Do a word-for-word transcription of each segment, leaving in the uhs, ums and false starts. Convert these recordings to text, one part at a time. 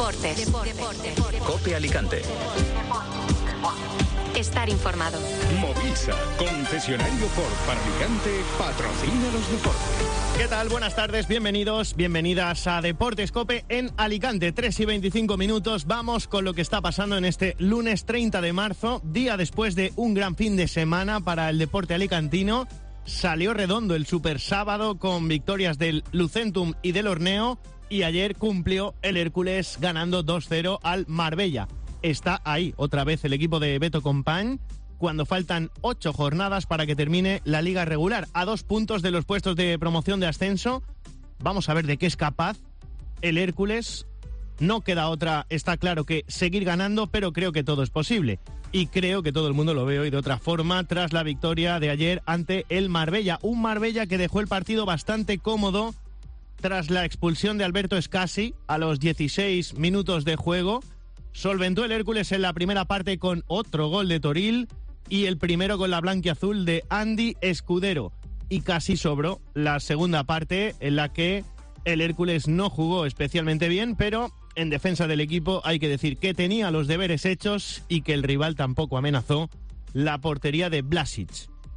Deportes. Deportes. Deportes. COPE Alicante. Estar informado. Movisa, concesionario Ford para Alicante, patrocina los deportes. ¿Qué tal? Buenas tardes, bienvenidos, bienvenidas a Deportes COPE en Alicante. tres y veinticinco minutos, vamos con lo que está pasando en este lunes treinta de marzo, día después de un gran fin de semana para el deporte alicantino. Salió redondo el Super Sábado con victorias del Lucentum y del Horneo, y ayer cumplió el Hércules ganando dos cero al Marbella. Está ahí otra vez el equipo de Beto Compañ cuando faltan ocho jornadas para que termine la liga regular, a dos puntos de los puestos de promoción de ascenso. Vamos a ver de qué es capaz el Hércules. No queda otra, está claro, que seguir ganando, pero creo que todo es posible. Y creo que todo el mundo lo ve hoy de otra forma tras la victoria de ayer ante el Marbella. Un Marbella que dejó el partido bastante cómodo tras la expulsión de Alberto Escasi a los dieciséis minutos de juego. Solventó el Hércules en la primera parte con otro gol de Toril y el primero con la blanquiazul de Andy Escudero. Y casi sobró la segunda parte, en la que el Hércules no jugó especialmente bien, pero en defensa del equipo hay que decir que tenía los deberes hechos y que el rival tampoco amenazó la portería de Blasic.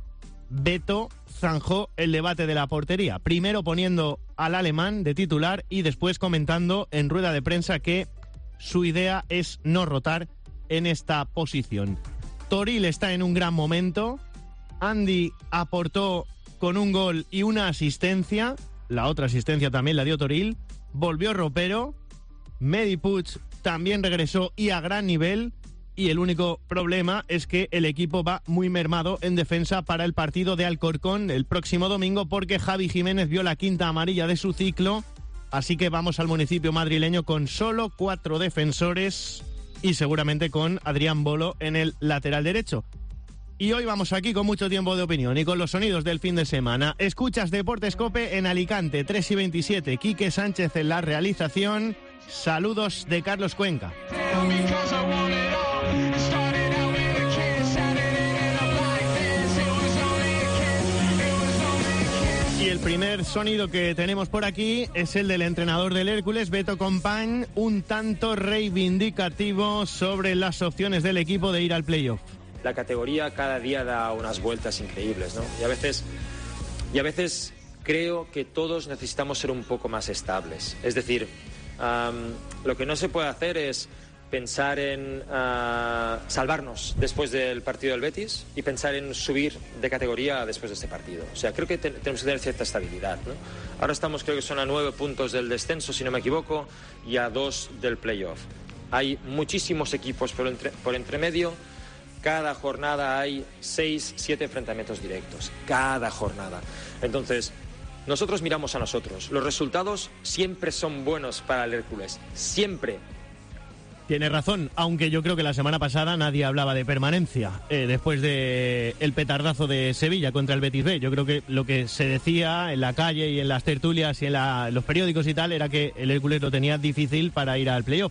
Beto zanjó el debate de la portería, primero poniendo al alemán de titular y después comentando en rueda de prensa que su idea es no rotar en esta posición. Toril está en un gran momento. Andy aportó con un gol y una asistencia. La otra asistencia también la dio Toril. Volvió Ropero. Medi Puig también regresó y a gran nivel. Y el único problema es que el equipo va muy mermado en defensa para el partido de Alcorcón el próximo domingo, porque Javi Jiménez vio la quinta amarilla de su ciclo. Así que vamos al municipio madrileño con solo cuatro defensores y seguramente con Adrián Bolo en el lateral derecho. Y hoy vamos aquí con mucho tiempo de opinión y con los sonidos del fin de semana. Escuchas Deportes COPE en Alicante, tres y veintisiete. Quique Sánchez en la realización. Saludos de Carlos Cuenca. Y el primer sonido que tenemos por aquí es el del entrenador del Hércules, Beto Compañ, un tanto reivindicativo sobre las opciones del equipo de ir al playoff. La categoría cada día da unas vueltas increíbles, ¿no? Y a veces, y a veces creo que todos necesitamos ser un poco más estables. Es decir, um, lo que no se puede hacer es pensar en uh, salvarnos después del partido del Betis y pensar en subir de categoría después de este partido. O sea, creo que te- tenemos que tener cierta estabilidad, ¿no? Ahora estamos, creo que son a nueve puntos del descenso, si no me equivoco, y a dos del playoff. Hay muchísimos equipos por entre, por entre medio. Cada jornada hay seis, siete enfrentamientos directos. Cada jornada. Entonces, nosotros miramos a nosotros. Los resultados siempre son buenos para el Hércules. Siempre. Tiene razón, aunque yo creo que la semana pasada nadie hablaba de permanencia eh, después de el petardazo de Sevilla contra el Betis B. Yo creo que lo que se decía en la calle y en las tertulias y en, la, en los periódicos y tal era que el Hércules lo tenía difícil para ir al playoff.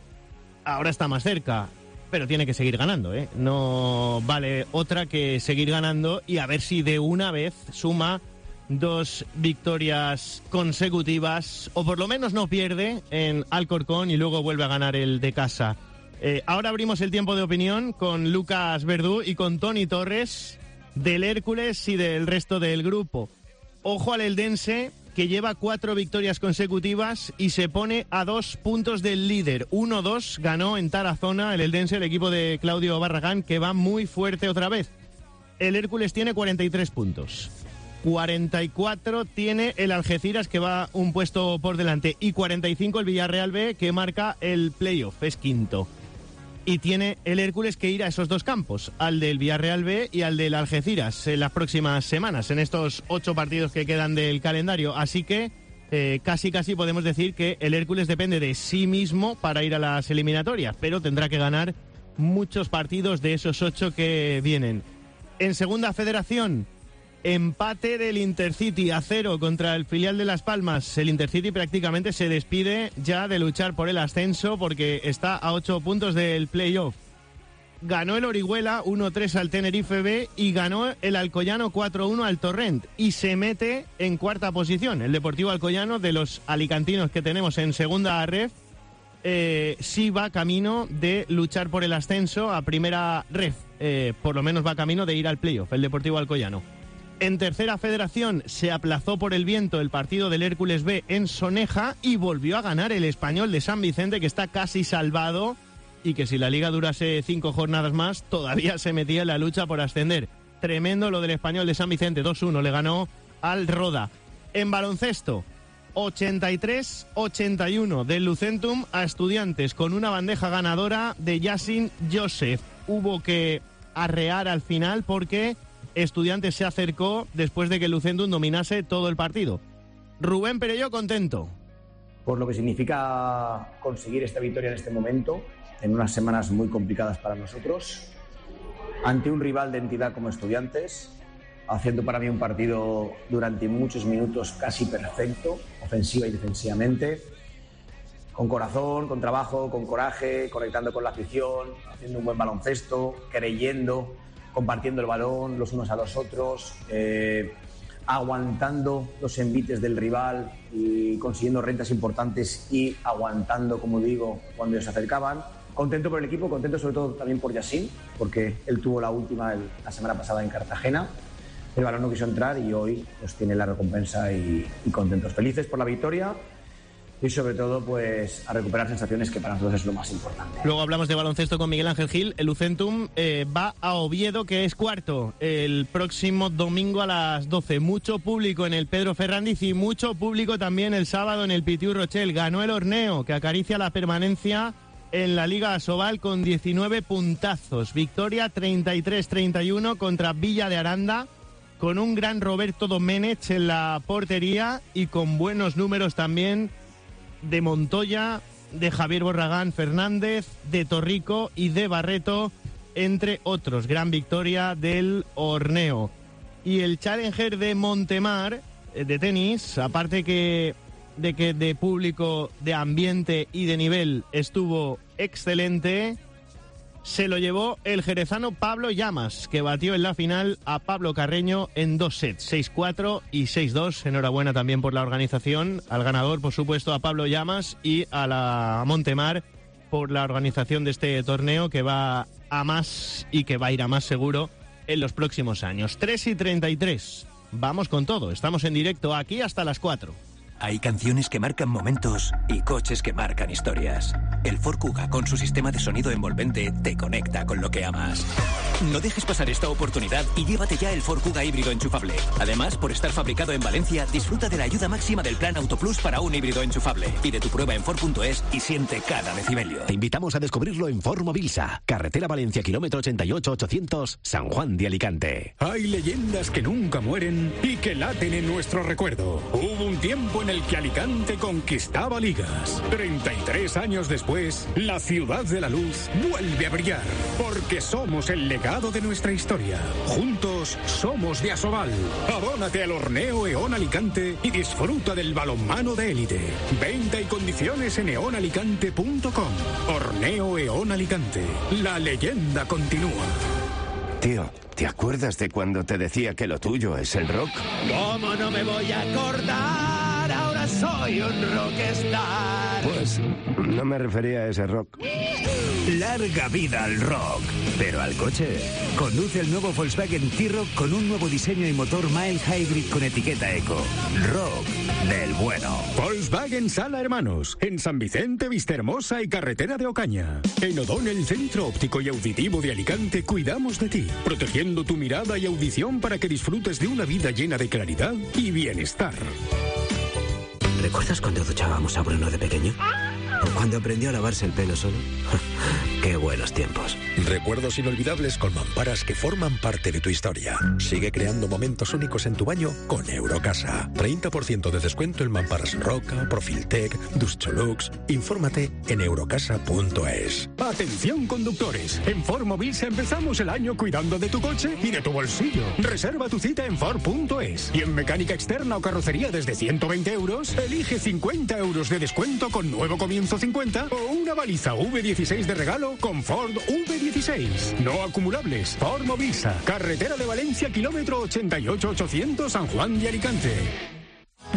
Ahora está más cerca, pero tiene que seguir ganando, ¿eh? No vale otra que seguir ganando y a ver si de una vez suma dos victorias consecutivas, o por lo menos no pierde en Alcorcón y luego vuelve a ganar el de casa. Eh, ahora abrimos el tiempo de opinión con Lucas Verdú y con Toni Torres del Hércules y del resto del grupo. Ojo al eldense, que lleva cuatro victorias consecutivas y se pone a dos puntos del líder. uno dos ganó en Tarazona el eldense, el equipo de Claudio Barragán, que va muy fuerte otra vez. El Hércules tiene cuarenta y tres puntos. cuarenta y cuatro tiene el Algeciras, que va un puesto por delante, y cuarenta y cinco el Villarreal B, que marca el playoff, es quinto. Y tiene el Hércules que ir a esos dos campos, al del Villarreal B y al del Algeciras, en las próximas semanas, en estos ocho partidos que quedan del calendario. Así que eh, casi casi podemos decir que el Hércules depende de sí mismo para ir a las eliminatorias, pero tendrá que ganar muchos partidos de esos ocho que vienen. En Segunda Federación, empate del Intercity a cero contra el filial de Las Palmas. El Intercity prácticamente se despide ya de luchar por el ascenso porque está a ocho puntos del playoff. Ganó el Orihuela uno tres al Tenerife B y ganó el Alcoyano cuatro uno al Torrent. Y se mete en cuarta posición el Deportivo Alcoyano, de los alicantinos que tenemos en segunda ref. eh, sí va camino de luchar por el ascenso a primera ref. Eh, por lo menos va camino de ir al playoff, el Deportivo Alcoyano. En tercera federación se aplazó por el viento el partido del Hércules B en Soneja y volvió a ganar el Español de San Vicente, que está casi salvado y que si la liga durase cinco jornadas más todavía se metía en la lucha por ascender. Tremendo lo del Español de San Vicente, dos uno le ganó al Roda. En baloncesto, ochenta y tres ochenta y uno del Lucentum a Estudiantes con una bandeja ganadora de Yassin Joseph. Hubo que arrear al final porque Estudiantes se acercó después de que Lucentum dominase todo el partido. Rubén Perelló contento. Por lo que significa conseguir esta victoria en este momento, en unas semanas muy complicadas para nosotros, ante un rival de entidad como Estudiantes, haciendo para mí un partido durante muchos minutos casi perfecto, ofensiva y defensivamente, con corazón, con trabajo, con coraje, conectando con la afición, haciendo un buen baloncesto, creyendo, compartiendo el balón los unos a los otros, eh, aguantando los envites del rival y consiguiendo rentas importantes y aguantando, como digo, cuando ellos se acercaban. Contento por el equipo, contento sobre todo también por Yassin, porque él tuvo la última el, la semana pasada en Cartagena. El balón no quiso entrar y hoy pues tiene la recompensa y, y contentos, felices por la victoria y sobre todo pues a recuperar sensaciones, que para nosotros es lo más importante. Luego hablamos de baloncesto con Miguel Ángel Gil. El Lucentum eh, va a Oviedo, que es cuarto, el próximo domingo a las doce. Mucho público en el Pedro Ferrandiz y mucho público también el sábado en el Pitiu Rochel. Ganó el Horneo, que acaricia la permanencia en la Liga Asobal con diecinueve puntazos. Victoria treinta y tres treinta y uno contra Villa de Aranda, con un gran Roberto Domenech en la portería y con buenos números también de Montoya, de Javier Borragán Fernández, de Torrico y de Barreto, entre otros. Gran victoria del Horneo. Y el Challenger de Montemar, de tenis, aparte que de que de público, de ambiente y de nivel estuvo excelente, se lo llevó el jerezano Pablo Llamas, que batió en la final a Pablo Carreño en dos sets, seis cuatro y seis dos. Enhorabuena también por la organización, al ganador, por supuesto, a Pablo Llamas, y a la Montemar por la organización de este torneo, que va a más y que va a ir a más seguro en los próximos años. tres y treinta y tres. Vamos con todo. Estamos en directo aquí hasta las cuatro. Hay canciones que marcan momentos y coches que marcan historias. El Ford Kuga, con su sistema de sonido envolvente, te conecta con lo que amas. No dejes pasar esta oportunidad y llévate ya el Ford Kuga híbrido enchufable. Además, por estar fabricado en Valencia, disfruta de la ayuda máxima del Plan Autoplus para un híbrido enchufable. Pide tu prueba en Ford punto es y siente cada decibelio. Te invitamos a descubrirlo en Ford Mobilsa, carretera Valencia, kilómetro ochenta y ocho ochocientos, San Juan de Alicante. Hay leyendas que nunca mueren y que laten en nuestro recuerdo. Hubo un tiempo en el que Alicante conquistaba ligas. treinta y tres años después, la ciudad de la luz vuelve a brillar, porque somos el legado de nuestra historia. Juntos somos de Asobal. Abónate al Horneo Eón Alicante y disfruta del balonmano de élite. Venta y condiciones en eon alicante punto com. Horneo Eón Alicante. La leyenda continúa. Tío, ¿te acuerdas de cuando te decía que lo tuyo es el rock? ¿Cómo no me voy a acordar? Ahora soy un rockstar. Pues no me refería a ese rock. Larga vida al rock, pero al coche. Conduce el nuevo Volkswagen T-Roc con un nuevo diseño y motor mild hybrid con etiqueta eco. Rock del bueno. Volkswagen Sala Hermanos, en San Vicente, Vistahermosa y Carretera de Ocaña. En O'Donnell, Centro Óptico y Auditivo de Alicante, cuidamos de ti, protegiendo tu mirada y audición para que disfrutes de una vida llena de claridad y bienestar. ¿Recuerdas cuando duchábamos a Bruno de pequeño? ¿O cuando aprendió a lavarse el pelo solo? ¡Qué buenos tiempos! Recuerdos inolvidables con mamparas que forman parte de tu historia. Sigue creando momentos únicos en tu baño con Eurocasa. treinta por ciento de descuento en mamparas Roca, Profiltec, Duscholux. Infórmate en eurocasa punto es. Atención, conductores. En Ford Mobilsa empezamos el año cuidando de tu coche y de tu bolsillo. Reserva tu cita en Ford punto es. Y en mecánica externa o carrocería desde ciento veinte euros, elige cincuenta euros de descuento con nuevo comienzo cincuenta o una baliza V dieciséis de regalo con Ford V dieciséis. No acumulables. Ford Mobilsa. Carretera de Valencia, kilómetro ochenta y ocho ochocientos, San Juan de Alicante.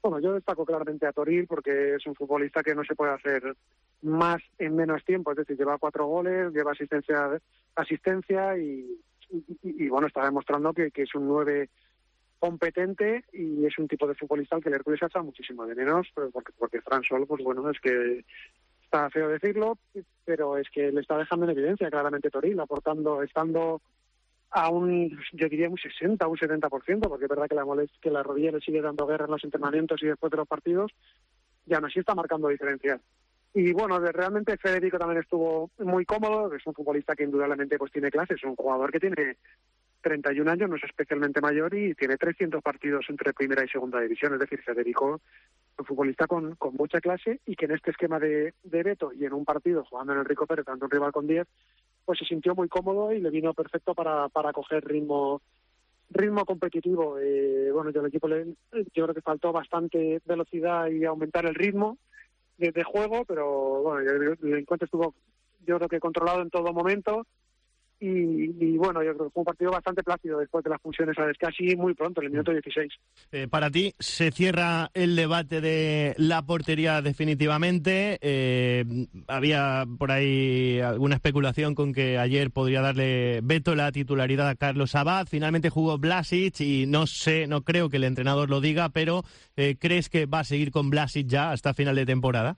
Bueno, yo destaco claramente a Toril porque es un futbolista que no se puede hacer más en menos tiempo, es decir, lleva cuatro goles, lleva asistencia asistencia y, y, y bueno, está demostrando que, que es un nueve competente y es un tipo de futbolista al que el Hércules echa muchísimo de menos, porque, porque Fran Sol, pues bueno, es que está feo decirlo, pero es que le está dejando en evidencia claramente Toril, aportando, estando a un, yo diría un sesenta, un setenta por ciento, porque es verdad que la molest, que la rodilla le sigue dando guerra en los entrenamientos y después de los partidos, y aún así está marcando diferencias. Y bueno, de, realmente Federico también estuvo muy cómodo, es un futbolista que indudablemente pues tiene clase, es un jugador que tiene treinta y un años, no es especialmente mayor y tiene trescientos partidos entre primera y segunda división, es decir, Federico un futbolista con, con mucha clase y que en este esquema de, de Beto y en un partido jugando en el Rico Pérez ante un rival con diez, pues se sintió muy cómodo y le vino perfecto para, para coger ritmo ritmo competitivo. Eh, bueno, yo al equipo le, yo creo que faltó bastante velocidad y aumentar el ritmo de, de juego, pero bueno, el, el encuentro estuvo yo creo que controlado en todo momento. Y, y bueno, yo creo que fue un partido bastante plácido después de las funciones a casi muy pronto, en el minuto dieciséis. Eh, para ti, ¿se cierra el debate de la portería definitivamente? Eh, había por ahí alguna especulación con que ayer podría darle Beto la titularidad a Carlos Abad. Finalmente jugó Vlasic y no sé, no creo que el entrenador lo diga, pero eh, ¿crees que va a seguir con Vlasic ya hasta final de temporada?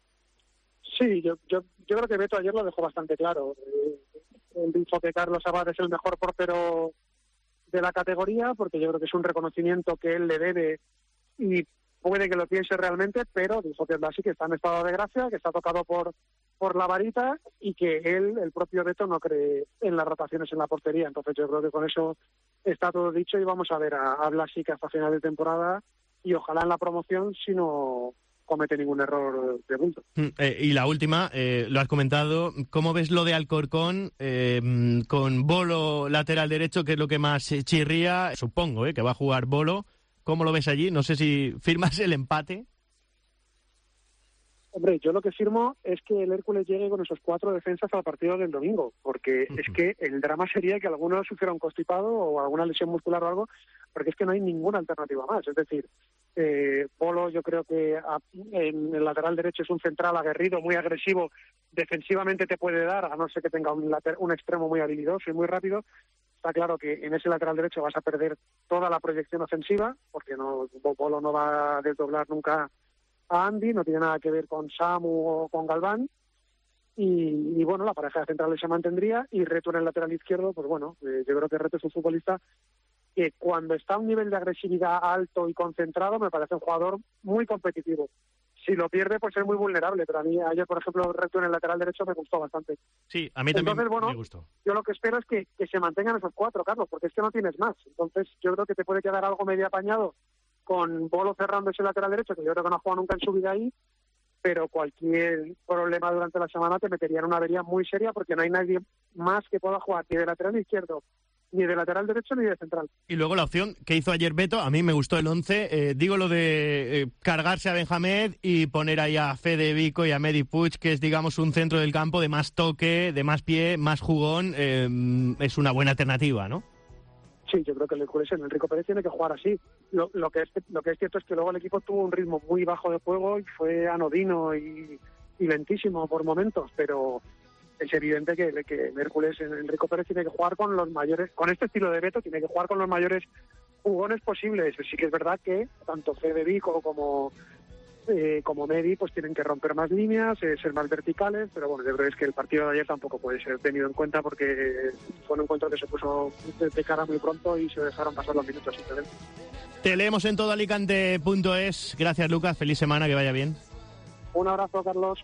Sí, yo, yo, yo creo que Beto ayer lo dejó bastante claro. Eh, Él dijo que Carlos Abad es el mejor portero de la categoría, porque yo creo que es un reconocimiento que él le debe y puede que lo piense realmente, pero dijo que Vlasic está en estado de gracia, que está tocado por por la varita y que él, el propio Beto, no cree en las rotaciones en la portería. Entonces yo creo que con eso está todo dicho y vamos a ver a, a Vlasic hasta final de temporada y ojalá en la promoción si no comete ningún error de bulto. Eh, y la última, eh, lo has comentado, ¿cómo ves lo de Alcorcón eh, con Bolo lateral derecho, que es lo que más chirría? Supongo eh, que va a jugar Bolo. ¿Cómo lo ves allí? No sé si firmas el empate. Hombre, yo lo que firmo es que el Hércules llegue con esos cuatro defensas al partido del domingo, porque uh-huh. es que el drama sería que alguno sufriera un constipado o alguna lesión muscular o algo, porque es que no hay ninguna alternativa más. Es decir, eh, Polo yo creo que a, en el lateral derecho es un central aguerrido, muy agresivo, defensivamente te puede dar, a no ser que tenga un, later, un extremo muy habilidoso y muy rápido. Está claro que en ese lateral derecho vas a perder toda la proyección ofensiva, porque no Polo no va a desdoblar nunca a Andy, no tiene nada que ver con Samu o con Galván, y, y bueno, la pareja de centrales se mantendría, y Reto en el lateral izquierdo, pues bueno, eh, yo creo que Reto es un futbolista que cuando está a un nivel de agresividad alto y concentrado, me parece un jugador muy competitivo. Si lo pierde, pues es muy vulnerable, pero a mí ayer, por ejemplo, Reto en el lateral derecho me gustó bastante. Sí, a mí también. Entonces, bueno, me gustó. Yo lo que espero es que, que se mantengan esos cuatro, Carlos, porque es que no tienes más. Entonces yo creo que te puede quedar algo medio apañado con Bolo cerrando ese lateral derecho, que yo creo que no ha jugado nunca en su vida ahí, pero cualquier problema durante la semana te metería en una avería muy seria, porque no hay nadie más que pueda jugar ni de lateral izquierdo, ni de lateral derecho, ni de central. Y luego la opción que hizo ayer Beto, a mí me gustó el once, eh, digo lo de eh, cargarse a Benjamed y poner ahí a Fede Vico y a Medi Puig, que es, digamos, un centro del campo de más toque, de más pie, más jugón, eh, es una buena alternativa, ¿no? Sí, yo creo que el Hércules en el Rico Pérez tiene que jugar así. Lo, lo que es lo que es cierto es que luego el equipo tuvo un ritmo muy bajo de juego y fue anodino y, y lentísimo por momentos, pero es evidente que, que el Hércules en el Rico Pérez tiene que jugar con los mayores, con este estilo de Beto, tiene que jugar con los mayores jugones posibles. Sí que es verdad que tanto Fede Vico como Eh, como Medi, pues tienen que romper más líneas, eh, ser más verticales, pero bueno, yo creo que es que el partido de ayer tampoco puede ser tenido en cuenta porque fue un encuentro que se puso de, de cara muy pronto y se dejaron pasar los minutos simplemente. Te leemos en todo alicante punto es. Gracias, Lucas, feliz semana, que vaya bien. Un abrazo, Carlos.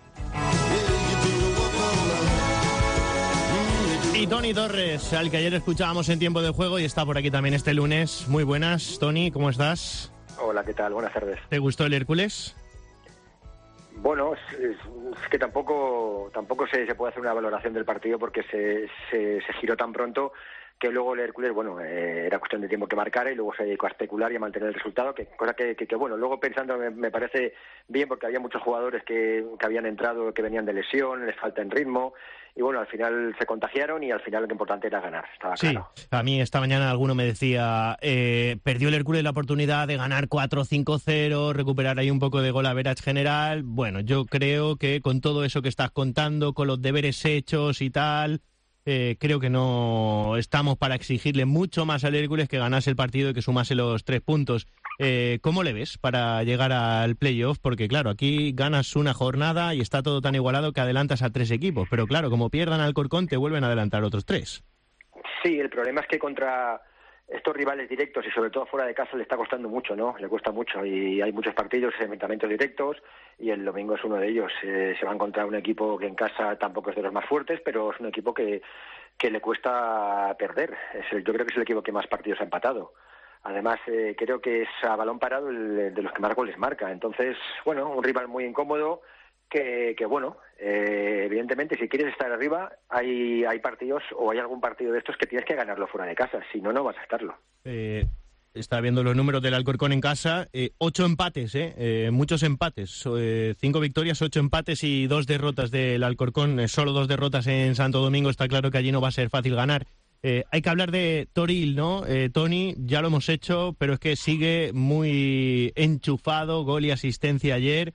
Y Toni Torres, al que ayer escuchábamos en Tiempo de Juego y está por aquí también este lunes. Muy buenas, Toni, ¿cómo estás? Hola, ¿qué tal? Buenas tardes. ¿Te gustó el Hércules? Bueno, es, es, es que tampoco tampoco se, se puede hacer una valoración del partido porque se, se, se giró tan pronto, que luego el Hércules, bueno, eh, era cuestión de tiempo que marcara y luego se dedicó a especular y a mantener el resultado, que cosa que, que, que bueno, luego pensando me, me parece bien porque había muchos jugadores que, que habían entrado, que venían de lesión, les falta en ritmo, y bueno, al final se contagiaron y al final lo que importante era ganar, estaba sí, claro. A mí esta mañana alguno me decía, eh, perdió el Hércules la oportunidad de ganar cuatro cinco cero, recuperar ahí un poco de gol average general. Bueno, yo creo que con todo eso que estás contando, con los deberes hechos y tal, eh, creo que no estamos para exigirle mucho más al Hércules que ganase el partido y que sumase los tres puntos. Eh, ¿Cómo le ves para llegar al playoff? Porque claro, aquí ganas una jornada y está todo tan igualado que adelantas a tres equipos, pero claro, como pierdan al Alcorcón te vuelven a adelantar otros tres. Sí, el problema es que contra estos rivales directos y sobre todo fuera de casa le está costando mucho, ¿no? Le cuesta mucho y hay muchos partidos, enfrentamientos directos y el domingo es uno de ellos. Eh, se va a encontrar un equipo que en casa tampoco es de los más fuertes, pero es un equipo que, que le cuesta perder. Es el, yo creo que es el equipo que más partidos ha empatado. Además, eh, creo que es a balón parado el de los que más goles marca. Entonces, bueno, un rival muy incómodo que, que bueno, eh, evidentemente, si quieres estar arriba, hay, hay partidos o hay algún partido de estos que tienes que ganarlo fuera de casa. Si no, no vas a estarlo. Eh, está viendo los números del Alcorcón en casa. Eh, ocho empates, eh, eh, muchos empates. Eh, cinco victorias, ocho empates y dos derrotas del Alcorcón. Eh, solo dos derrotas en Santo Domingo. Está claro que allí no va a ser fácil ganar. Eh, hay que hablar de Toril, ¿no? Eh, Tony, ya lo hemos hecho, pero es que sigue muy enchufado, gol y asistencia ayer,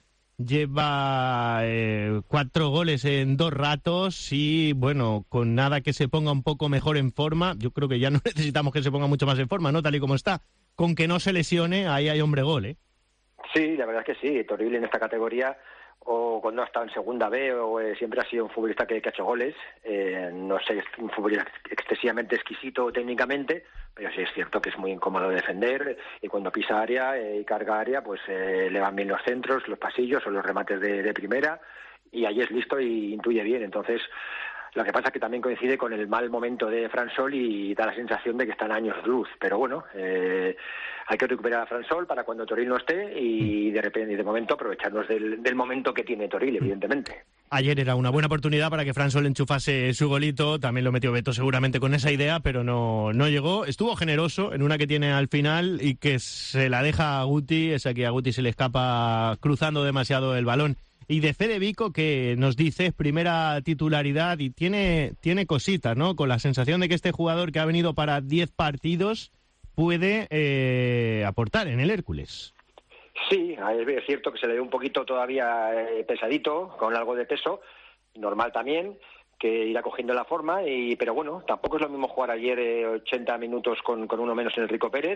lleva eh, cuatro goles en dos ratos y, bueno, con nada que se ponga un poco mejor en forma, yo creo que ya no necesitamos que se ponga mucho más en forma, ¿no? Tal y como está, con que no se lesione, ahí hay hombre gol, ¿eh? Sí, la verdad es que sí, Toril en esta categoría, o cuando ha estado en segunda B, o eh, siempre ha sido un futbolista que, que ha hecho goles. Eh, no sé, es un futbolista excesivamente exquisito técnicamente, pero sí es cierto que es muy incómodo de defender y cuando pisa área eh, y carga área, pues eh, le van bien los centros, los pasillos o los remates de, de primera y ahí es listo y intuye bien. Entonces, lo que pasa es que también coincide con el mal momento de Fransol y da la sensación de que está en años luz. Pero bueno, eh, hay que recuperar a Fransol para cuando Toril no esté y de repente y de momento aprovecharnos del, del momento que tiene Toril, evidentemente. Ayer era una buena oportunidad para que Fransol enchufase su golito, también lo metió Beto seguramente con esa idea, pero no, no llegó. Estuvo generoso en una que tiene al final y que se la deja a Guti, esa que a Guti se le escapa cruzando demasiado el balón. Y de Fede Vico, que nos dice, primera titularidad y tiene, tiene cositas, ¿no? Con la sensación de que este jugador que ha venido para diez partidos puede eh, aportar en el Hércules. Sí, es cierto que se le ve un poquito todavía eh, pesadito, con algo de peso, normal también, que irá cogiendo la forma, y pero bueno, tampoco es lo mismo jugar ayer eh, ochenta minutos con, con uno menos en el Rico Pérez,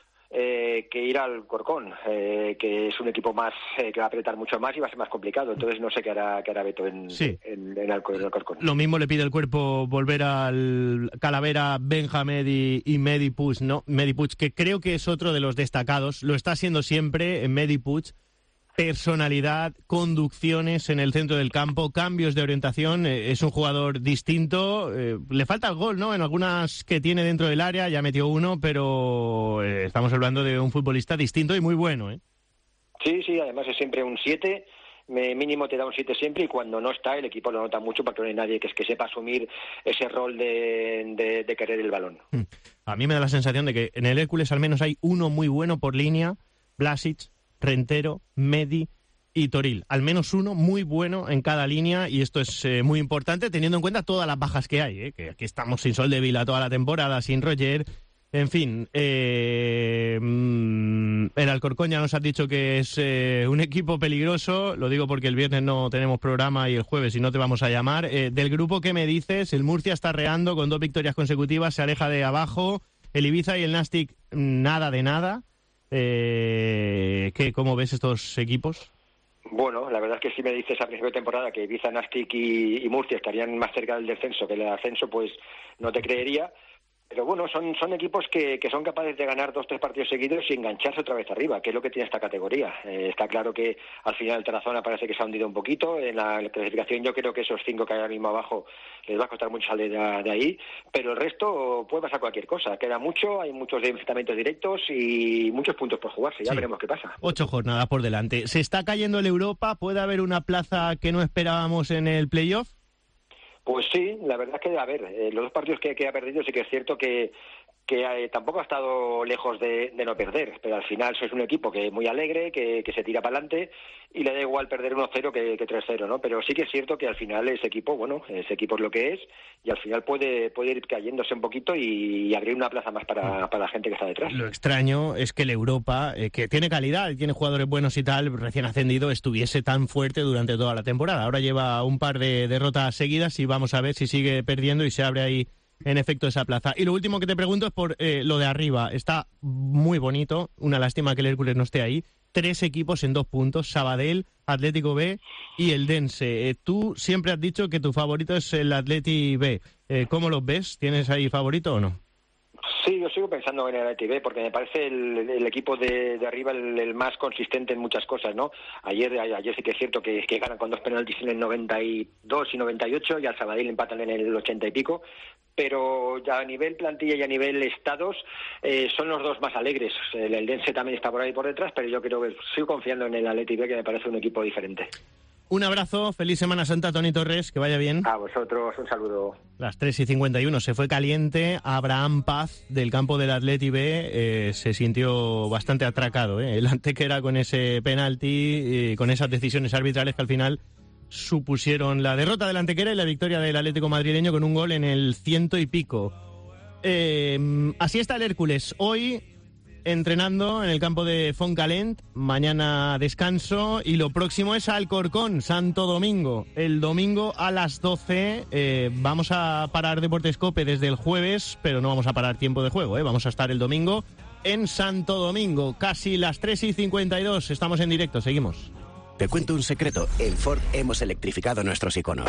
Eh, que ir al Corcón, eh, que es un equipo más eh, que va a apretar mucho más y va a ser más complicado. Entonces no sé qué hará, qué hará Beto en, sí. en, en, el, en el Corcón. Lo mismo le pide el cuerpo volver al Calavera, Benjamed y, y Medi Puig, ¿no? Medi Puig, que creo que es otro de los destacados, lo está haciendo siempre en Medi Puig. Personalidad, conducciones en el centro del campo, cambios de orientación, eh, es un jugador distinto, eh, le falta el gol, ¿no? En algunas que tiene dentro del área, ya metió uno, pero eh, estamos hablando de un futbolista distinto y muy bueno, ¿eh? Sí, sí, además es siempre un siete, mínimo te da un siete siempre y cuando no está el equipo lo nota mucho porque no hay nadie que, que sepa asumir ese rol de, de, de querer el balón. A mí me da la sensación de que en el Hércules al menos hay uno muy bueno por línea, Blasic, Rentero, Medi y Toril. Al menos uno muy bueno en cada línea y esto es eh, muy importante teniendo en cuenta todas las bajas que hay, ¿eh? Que aquí estamos sin Sol de Vila toda la temporada, sin Roger, en fin. Eh, mmm, el Alcorcón ya nos ha dicho que es eh, un equipo peligroso, lo digo porque el viernes no tenemos programa y el jueves si no te vamos a llamar. Eh, del grupo que me dices, el Murcia está reando con dos victorias consecutivas, se aleja de abajo, el Ibiza y el Nastic nada de nada. Eh, ¿qué, ¿Cómo ves estos equipos? Bueno, la verdad es que si me dices a principio de temporada que Ibiza, Nastic y, y Murcia estarían más cerca del descenso que el ascenso, pues no te creería. Pero bueno, son, son equipos que, que son capaces de ganar dos, tres partidos seguidos y engancharse otra vez arriba, que es lo que tiene esta categoría. Eh, está claro que al final el Tarazona parece que se ha hundido un poquito. En la clasificación yo creo que esos cinco que hay ahora mismo abajo les va a costar mucho salir de, de ahí, pero el resto puede pasar cualquier cosa. Queda mucho, hay muchos enfrentamientos directos y muchos puntos por jugarse. Ya sí. Veremos qué pasa. Ocho jornadas por delante. ¿Se está cayendo el Europa? ¿Puede haber una plaza que no esperábamos en el playoff? Pues sí, la verdad es que, a ver, eh, los dos partidos que, que ha perdido sí que es cierto que, que eh, tampoco ha estado lejos de, de no perder, pero al final sois un equipo que es muy alegre, que, que se tira para adelante y le da igual perder uno cero que, que tres cero, ¿no? Pero sí que es cierto que al final ese equipo, bueno, ese equipo es lo que es y al final puede, puede ir cayéndose un poquito y, y abrir una plaza más para, para la gente que está detrás. Lo extraño es que el Europa, eh, que tiene calidad y tiene jugadores buenos y tal, recién ascendido, estuviese tan fuerte durante toda la temporada. Ahora lleva un par de derrotas seguidas y vamos a ver si sigue perdiendo y se abre ahí en efecto esa plaza. Y lo último que te pregunto es por eh, lo de arriba. Está muy bonito, una lástima que el Hércules no esté ahí. Tres equipos en dos puntos, Sabadell, Atlético B y el Dense. Eh, tú siempre has dicho que tu favorito es el Atleti B. Eh, ¿Cómo los ves? ¿Tienes ahí favorito o no? Sí, yo sigo pensando en el Atleti B porque me parece el, el equipo de, de arriba el, el más consistente en muchas cosas, ¿no? Ayer ayer sí que es cierto que, que ganan con dos penaltis en el noventa y dos y noventa y ocho y al Sabadell empatan en el ochenta y pico, pero ya a nivel plantilla y a nivel estados eh, son los dos más alegres. El Eldense también está por ahí por detrás, pero yo creo que sigo confiando en el Atleti B, que me parece un equipo diferente. Un abrazo, feliz Semana Santa, Toni Torres, que vaya bien. A vosotros, un saludo. Las tres y cincuenta y uno, se fue caliente. Abraham Paz, del campo del Atleti B, eh, se sintió bastante atracado. ¿eh? El Antequera con ese penalti, eh, con esas decisiones arbitrales que al final supusieron la derrota del Antequera y la victoria del Atlético madrileño con un gol en el ciento y pico. Eh, así está el Hércules. Hoy entrenando en el campo de Fontcalent, mañana descanso y lo próximo es Alcorcón, Santo Domingo. El domingo a las doce eh, vamos a parar Deportes Cope desde el jueves, pero no vamos a parar tiempo de juego, ¿eh? Vamos a estar el domingo en Santo Domingo, casi las tres y cincuenta y dos, estamos en directo, seguimos. Te cuento un secreto, en Ford hemos electrificado nuestros iconos.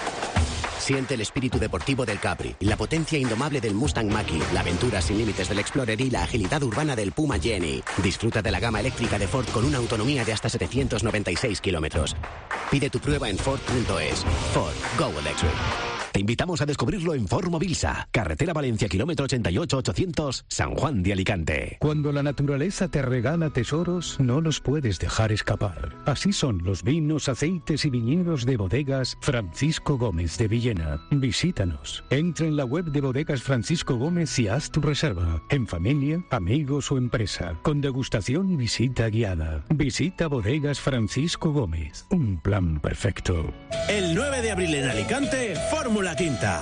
Siente el espíritu deportivo del Capri, la potencia indomable del Mustang Mach-E, la aventura sin límites del Explorer y la agilidad urbana del Puma Jenny. Disfruta de la gama eléctrica de Ford con una autonomía de hasta setecientos noventa y seis kilómetros. Pide tu prueba en Ford punto es. Ford, go electric. Te invitamos a descubrirlo en Ford Mobilsa, carretera Valencia, kilómetro ochenta y ocho ochocientos, San Juan de Alicante. Cuando la naturaleza te regala tesoros, no los puedes dejar escapar. Así son los vinos, aceites y viñedos de Bodegas Francisco Gómez de Villena. Visítanos. Entra en la web de Bodegas Francisco Gómez y haz tu reserva. En familia, amigos o empresa. Con degustación y visita guiada. Visita Bodegas Francisco Gómez. Un plan perfecto. El nueve de abril en Alicante, Fórmula Quinta.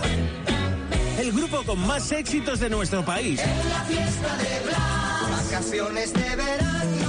El grupo con más éxitos de nuestro país. Es la fiesta de Blas, vacaciones de verano.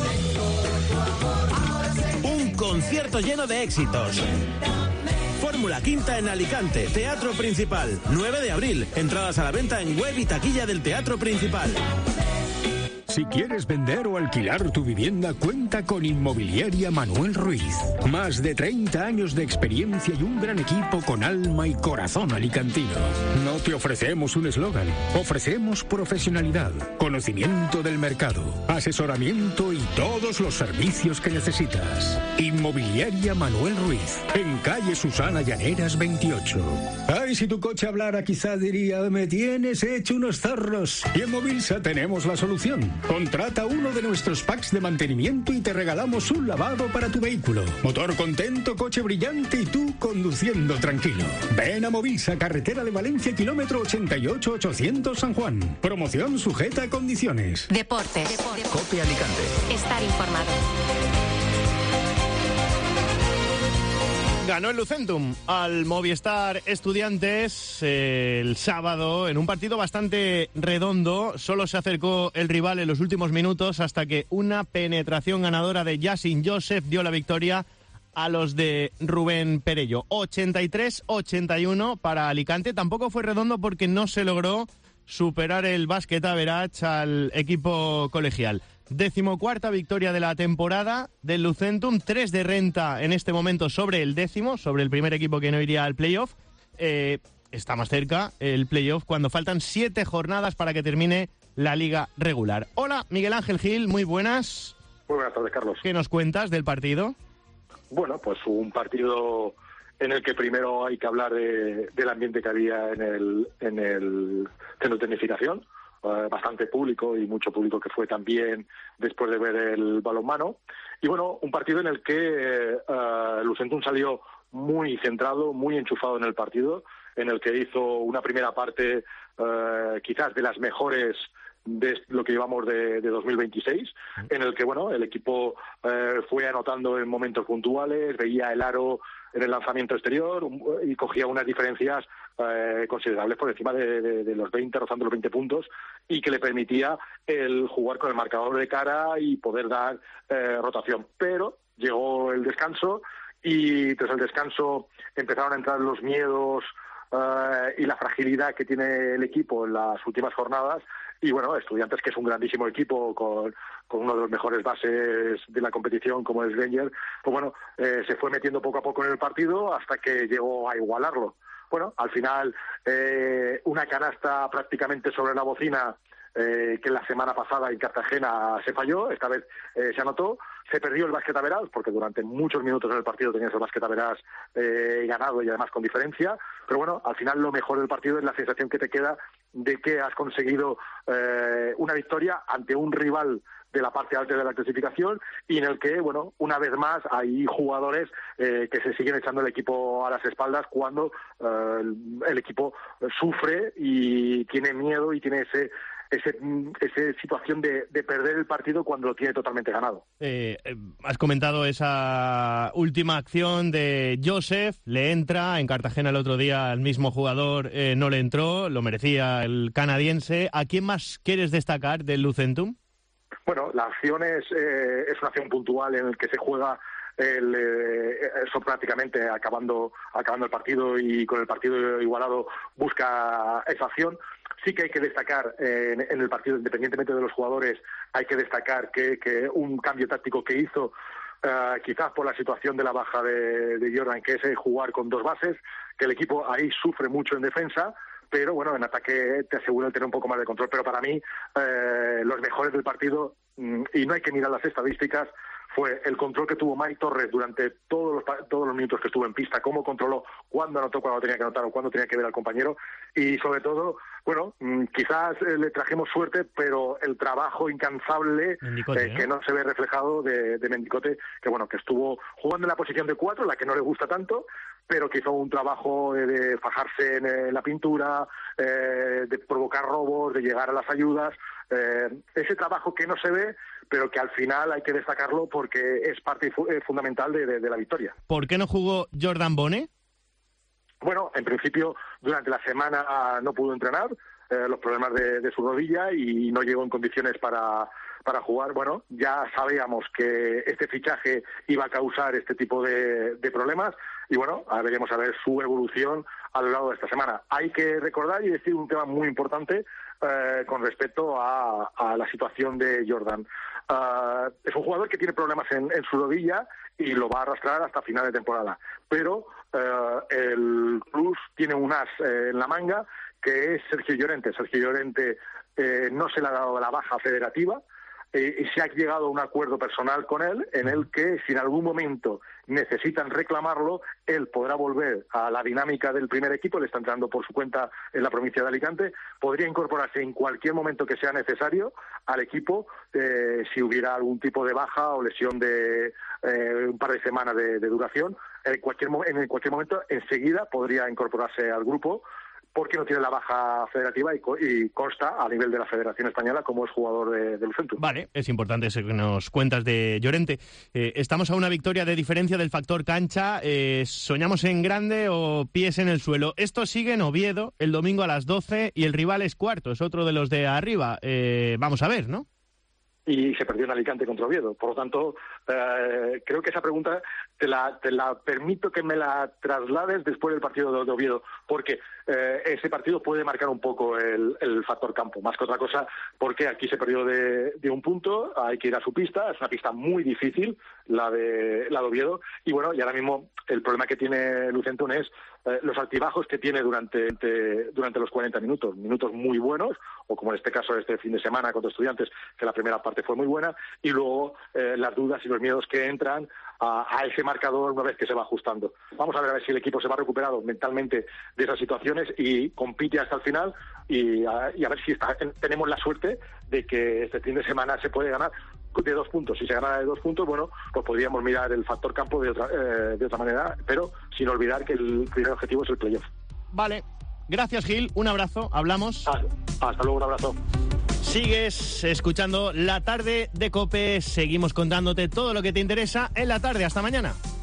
Un concierto lleno de éxitos. Fórmula Quinta en Alicante, Teatro Principal, nueve de abril. Entradas a la venta en web y taquilla del Teatro Principal. Si quieres vender o alquilar tu vivienda, cuenta con Inmobiliaria Manuel Ruiz. Más de treinta años de experiencia y un gran equipo con alma y corazón alicantino. No te ofrecemos un eslogan, ofrecemos profesionalidad, conocimiento del mercado, asesoramiento y todos los servicios que necesitas. Inmobiliaria Manuel Ruiz, en calle Susana Llaneras veintiocho. Ay, si tu coche hablara, quizá diría, me tienes hecho unos zorros. Y en Movilsa tenemos la solución. Contrata uno de nuestros packs de mantenimiento y te regalamos un lavado para tu vehículo. Motor contento, coche brillante y tú conduciendo tranquilo. Ven a Movilsa, carretera de Valencia, kilómetro ochenta y ocho ochocientos San Juan. Promoción sujeta a condiciones. Deportes. Deportes. Cope Alicante. Estar informado. Ganó el Lucentum al Movistar Estudiantes eh, el sábado en un partido bastante redondo. Solo se acercó el rival en los últimos minutos hasta que una penetración ganadora de Yassin Joseph dio la victoria a los de Rubén Perello. ochenta y tres ochenta y uno para Alicante. Tampoco fue redondo porque no se logró superar el Básquet Average al equipo colegial. Decimocuarta victoria de la temporada del Lucentum, tres de renta en este momento sobre el décimo, sobre el primer equipo que no iría al playoff. Eh, está más cerca el playoff cuando faltan siete jornadas para que termine la liga regular. Hola, Miguel Ángel Gil, muy buenas. Muy buenas tardes, Carlos. ¿Qué nos cuentas del partido? Bueno, pues un partido en el que primero hay que hablar de, del ambiente que había en el, en el centro de tecnificación. Bastante público y mucho público que fue también después de ver el balonmano Y bueno, un partido en el que uh, Lucentum salió muy centrado, muy enchufado en el partido, en el que hizo una primera parte uh, quizás de las mejores de lo que llevamos de, de dos mil veintiséis, en el que bueno el equipo eh, fue anotando en momentos puntuales, veía el aro en el lanzamiento exterior un, y cogía unas diferencias eh, considerables por encima de, de, de los veinte, rozando los veinte puntos, y que le permitía el jugar con el marcador de cara y poder dar eh, rotación. Pero llegó el descanso y tras el descanso empezaron a entrar los miedos uh, y la fragilidad que tiene el equipo en las últimas jornadas. Y bueno, Estudiantes, que es un grandísimo equipo con, con uno de los mejores bases de la competición como es Granger, pues bueno, eh, se fue metiendo poco a poco en el partido hasta que llegó a igualarlo. Bueno, al final eh, una canasta prácticamente sobre la bocina eh, que la semana pasada en Cartagena se falló, esta vez eh, se anotó. Se perdió el básquet a veras, porque durante muchos minutos en el partido tenías el básquet a veras eh, ganado y además con diferencia. Pero bueno, al final lo mejor del partido es la sensación que te queda de que has conseguido eh, una victoria ante un rival de la parte alta de la clasificación y en el que, bueno, una vez más hay jugadores eh, que se siguen echando el equipo a las espaldas cuando eh, el, el equipo sufre y tiene miedo y tiene ese ese esa situación de, de perder el partido cuando lo tiene totalmente ganado. Eh, eh, has comentado esa última acción de Joseph, le entra, en Cartagena el otro día el mismo jugador eh, no le entró, lo merecía el canadiense. ¿A quién más quieres destacar del Lucentum? Bueno, la acción es, eh, es una acción puntual en el que se juega el, eh, eso prácticamente acabando, acabando el partido y con el partido igualado busca esa acción. Sí que hay que destacar eh, en, en el partido, independientemente de los jugadores, hay que destacar que, que un cambio táctico que hizo, uh, quizás por la situación de la baja de, de Jordan, que es eh, jugar con dos bases, que el equipo ahí sufre mucho en defensa, pero bueno, en ataque te asegura el tener un poco más de control. Pero para mí, eh, los mejores del partido, mm, y no hay que mirar las estadísticas, fue el control que tuvo Mike Torres durante todos los, todos los minutos que estuvo en pista, cómo controló, cuándo anotó, cuándo tenía que anotar o cuándo tenía que ver al compañero, y sobre todo, bueno, quizás eh, le trajimos suerte, pero el trabajo incansable Mendicote, eh, ¿no? que no se ve reflejado de, de Mendicote, que bueno, que estuvo jugando en la posición de cuatro, la que no le gusta tanto, pero que hizo un trabajo de, de fajarse en, en la pintura, eh, de provocar robos, de llegar a las ayudas, eh, ese trabajo que no se ve, pero que al final hay que destacarlo porque es parte fu- eh, fundamental de, de, de la victoria. ¿Por qué no jugó Jordan Bone? Bueno, en principio durante la semana no pudo entrenar, eh, los problemas de, de su rodilla y no llegó en condiciones para, para jugar. Bueno, ya sabíamos que este fichaje iba a causar este tipo de, de problemas y bueno, a veremos a ver su evolución a lo largo de esta semana. Hay que recordar y decir un tema muy importante eh, con respecto a, a la situación de Jordan. Uh, es un jugador que tiene problemas en, en su rodilla y lo va a arrastrar hasta final de temporada. Pero uh, el Plus tiene un as eh, en la manga que es Sergio Llorente. Sergio Llorente eh, no se le ha dado la baja federativa eh, y se ha llegado a un acuerdo personal con él en el que si en algún momento necesitan reclamarlo, él podrá volver a la dinámica del primer equipo, le está entrando por su cuenta en la provincia de Alicante, podría incorporarse en cualquier momento que sea necesario al equipo eh, si hubiera algún tipo de baja o lesión de eh, un par de semanas de, de duración, en cualquier, en cualquier momento enseguida podría incorporarse al grupo porque no tiene la baja federativa y, co- y consta a nivel de la Federación Española como es jugador de, del Lucentum. Vale, es importante eso que nos cuentas de Llorente. Eh, estamos a una victoria de diferencia del factor cancha. Eh, ¿Soñamos en grande o pies en el suelo? Esto sigue en Oviedo el domingo a las doce y el rival es cuarto, es otro de los de arriba. Eh, vamos a ver, ¿no? Y se perdió en Alicante contra Oviedo. Por lo tanto, eh, creo que esa pregunta te la, te la permito que me la traslades después del partido de, de Oviedo, porque eh, ese partido puede marcar un poco el, el factor campo, más que otra cosa, porque aquí se perdió de, de un punto, hay que ir a su pista, es una pista muy difícil, la de, la de Oviedo, y bueno, y ahora mismo el problema que tiene Lucentum es eh, los altibajos que tiene durante, durante los cuarenta minutos, minutos muy buenos, o como en este caso este fin de semana contra Estudiantes, que la primera parte fue muy buena, y luego eh, las dudas y los miedos que entran a, a ese marcador una vez que se va ajustando. Vamos a ver a ver si el equipo se va recuperado mentalmente de esas situaciones y compite hasta el final, y a, y a ver si está, tenemos la suerte de que este fin de semana se puede ganar de dos puntos. Si se gana de dos puntos, bueno, pues podríamos mirar el factor campo de otra, eh, de otra manera, pero sin olvidar que el primer objetivo es el playoff. Vale, gracias Gil, un abrazo, hablamos. Ah, hasta luego, un abrazo. Sigues escuchando La Tarde de COPE, seguimos contándote todo lo que te interesa en la tarde. Hasta mañana.